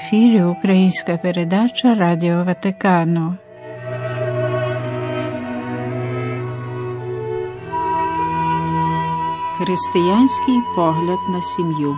ефірі українська передача Радіо Ватикану. Християнський погляд на сім'ю.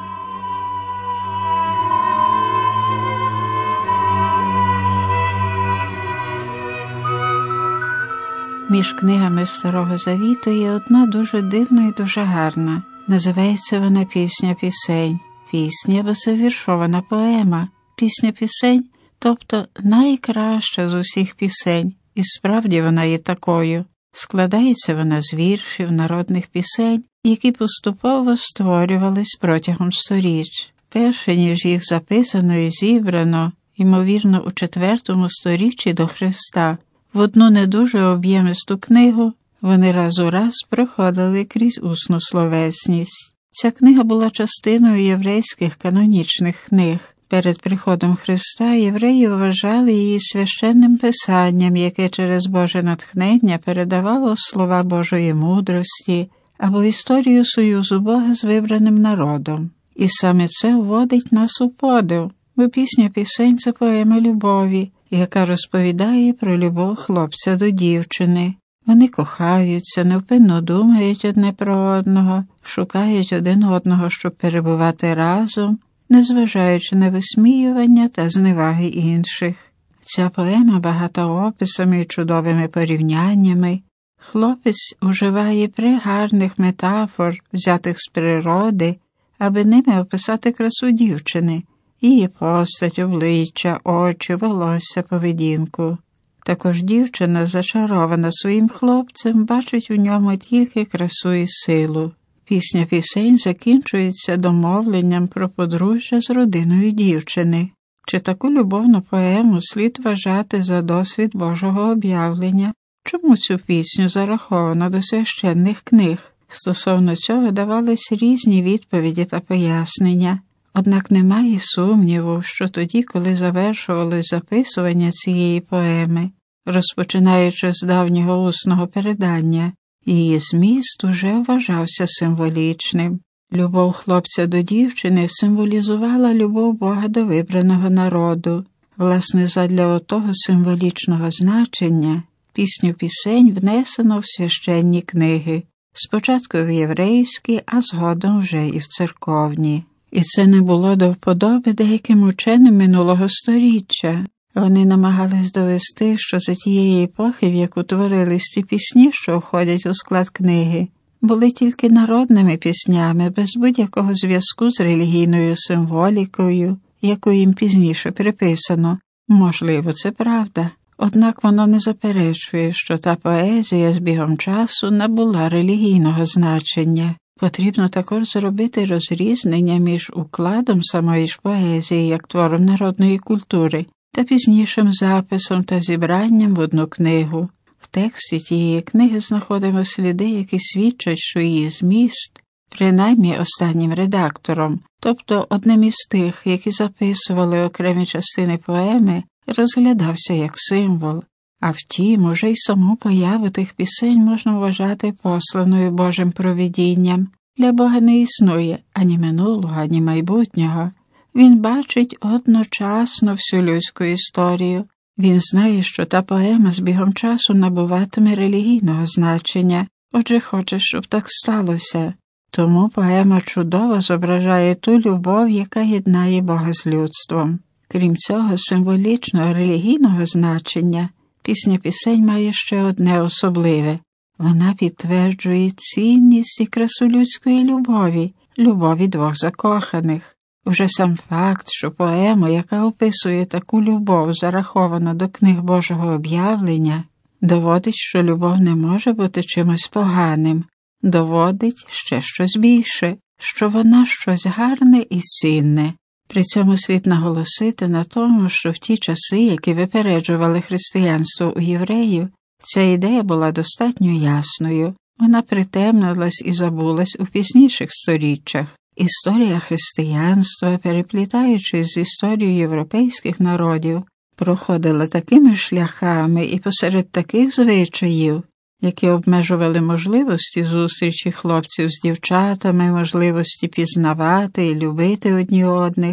Між книгами Старого Завіту є одна дуже дивна і дуже гарна. Називається вона «Пісня-пісень». Пісня, бо це віршована поема. Пісня-пісень, тобто найкраща з усіх пісень. І справді вона є такою. Складається вона з віршів, народних пісень, які поступово створювались протягом сторіч. Перше, ніж їх записано і зібрано, ймовірно, у IV сторіччі до Христа, в одну не дуже об'ємисту книгу вони раз у раз проходили крізь усну словесність. Ця книга була частиною єврейських канонічних книг. Перед приходом Христа євреї вважали її священним писанням, яке через Боже натхнення передавало слова Божої мудрості або історію союзу Бога з вибраним народом. І саме це вводить нас у подив, бо пісня-пісень – це поема любові, яка розповідає про любов хлопця до дівчини. Вони кохаються, невпинно думають одне про одного, шукають один одного, щоб перебувати разом, незважаючи на висміювання та зневаги інших. Ця поема багата описами і чудовими порівняннями. Хлопець уживає пригарних метафор, взятих з природи, аби ними описати красу дівчини, її постать, обличчя, очі, волосся, поведінку. Також дівчина, зачарована своїм хлопцем, бачить у ньому тільки красу і силу. Пісня-пісень закінчується домовленням про подружжя з родиною дівчини. Чи таку любовну поему слід вважати за досвід Божого об'явлення? Чому цю пісню зараховано до священних книг? Стосовно цього давались різні відповіді та пояснення. Однак немає сумніву, що тоді, коли завершували записування цієї поеми, розпочинаючи з давнього усного передання, її зміст уже вважався символічним. Любов хлопця до дівчини символізувала любов Бога до вибраного народу. Власне, задля отого символічного значення пісню-пісень внесено в священні книги, спочатку в єврейські, а згодом вже і в церковні. І це не було до вподоби деяким ученим минулого сторіччя. Вони намагались довести, що за тієї епохи, в яку творились ці пісні, що входять у склад книги, були тільки народними піснями, без будь-якого зв'язку з релігійною символікою, яку їм пізніше приписано. Можливо, це правда. Однак воно не заперечує, що та поезія з бігом часу набула релігійного значення. Потрібно також зробити розрізнення між укладом самої ж поезії, як твором народної культури, та пізнішим записом та зібранням в одну книгу. В тексті тієї книги знаходимо сліди, які свідчать, що її зміст, принаймні останнім редактором, тобто одним із тих, які записували окремі частини поеми, розглядався як символ. А втім, уже й саму появу тих пісень можна вважати посланою Божим провидінням. Для Бога не існує ані минулого, ані майбутнього. Він бачить одночасно всю людську історію. Він знає, що та поема з бігом часу набуватиме релігійного значення, отже хоче, щоб так сталося. Тому поема чудово зображає ту любов, яка єднає Бога з людством. Крім цього символічного релігійного значення, пісня-пісень має ще одне особливе. Вона підтверджує цінність і красу людської любові, любові двох закоханих. Уже сам факт, що поема, яка описує таку любов, зарахована до книг Божого об'явлення, доводить, що любов не може бути чимось поганим, доводить ще щось більше, що вона щось гарне і цінне. При цьому слід наголосити на тому, що в ті часи, які випереджували християнство у євреїв, ця ідея була достатньо ясною. Вона притемнилась і забулась у пізніших сторіччях. Історія християнства, переплітаючись з історією європейських народів, проходила такими шляхами і посеред таких звичаїв, які обмежували можливості зустрічі хлопців з дівчатами, можливості пізнавати і любити одні одних,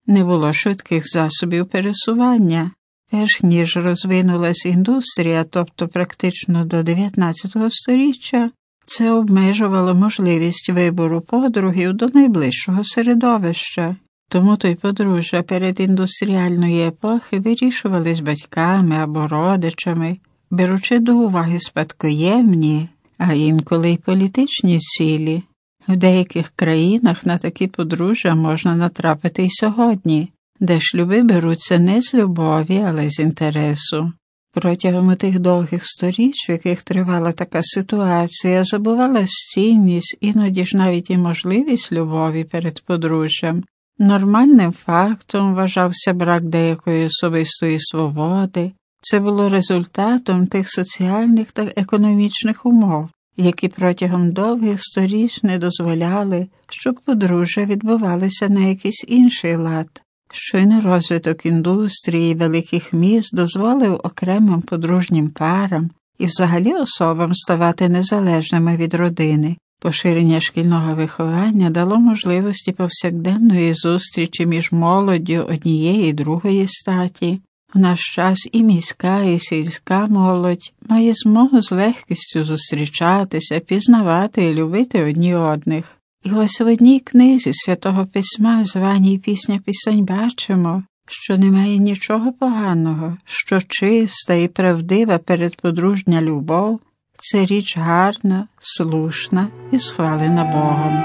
Не було швидких засобів пересування. Перш ніж розвинулась індустрія, тобто практично до 19 століття, це обмежувало можливість вибору подругів до найближчого середовища. Тому то й подружжя передіндустріальної епохи вирішувались батьками або родичами, беручи до уваги спадкоємні, а інколи й політичні цілі. В деяких країнах на такі подружжя можна натрапити й сьогодні, де шлюби беруться не з любові, але з інтересу. Протягом тих довгих сторіч, в яких тривала така ситуація, забувалась цінність, іноді ж навіть і можливість любові перед подружжям. Нормальним фактом вважався брак деякої особистої свободи. Це було результатом тих соціальних та економічних умов, які протягом довгих сторіч не дозволяли, щоб подружжя відбувалися на якийсь інший лад. Щойно розвиток індустрії великих міст дозволив окремим подружнім парам і взагалі особам ставати незалежними від родини. Поширення шкільного виховання дало можливості повсякденної зустрічі між молоддю однієї і другої статі. В наш час і міська, і сільська молодь має змогу з легкістю зустрічатися, пізнавати і любити одні одних. І ось в одній книзі Святого Письма, званій «Пісня пісень», бачимо, що немає нічого поганого, що чиста і правдива передподружня любов – це річ гарна, слушна і схвалена Богом.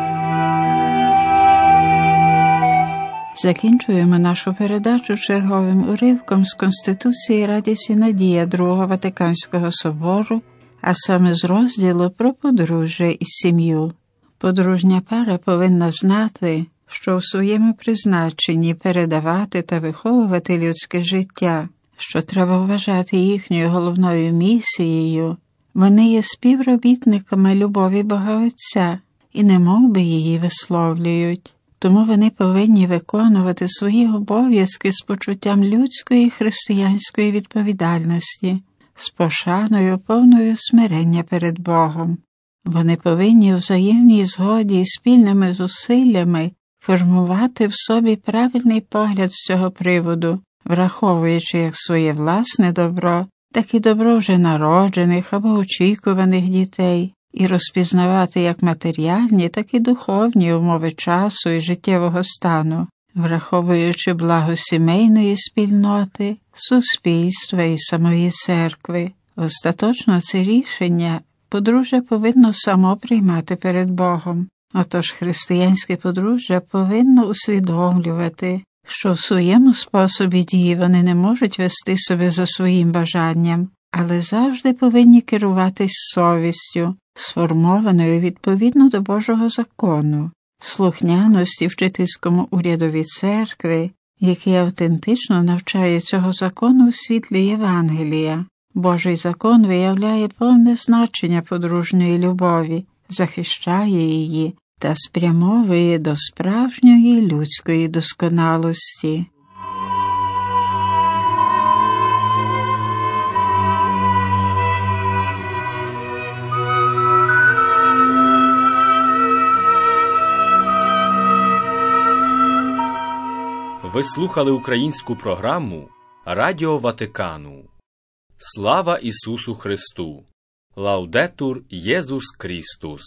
Закінчуємо нашу передачу черговим уривком з Конституції «Радість і надія» Другого Ватиканського собору, а саме з розділу про подружжя і сім'ю. Подружня пара повинна знати, що в своєму призначенні передавати та виховувати людське життя, що треба вважати їхньою головною місією. Вони є співробітниками любові Бога Отця і немов би її висловлюють. Тому вони повинні виконувати свої обов'язки з почуттям людської і християнської відповідальності, з пошаною, повною смирення перед Богом. Вони повинні у взаємній згоді і спільними зусиллями формувати в собі правильний погляд з цього приводу, враховуючи як своє власне добро, так і добро вже народжених або очікуваних дітей, і розпізнавати як матеріальні, так і духовні умови часу і життєвого стану, враховуючи благо сімейної спільноти, суспільства і самої церкви. Остаточно це рішення подружжя повинно само приймати перед Богом. Отож християнське подружжя повинно усвідомлювати, що в своєму способі дії вони не можуть вести себе за своїм бажанням, але завжди повинні керуватись совістю, сформованою відповідно до Божого закону, слухняності вчительському урядові церкви, який автентично навчає цього закону у світлі Євангелія. Божий закон виявляє повне значення подружньої любові, захищає її та спрямовує до справжньої людської досконалості. Ви слухали українську програму Радіо Ватикану. Слава Ісусу Христу! Лаудетур Єсус Христос!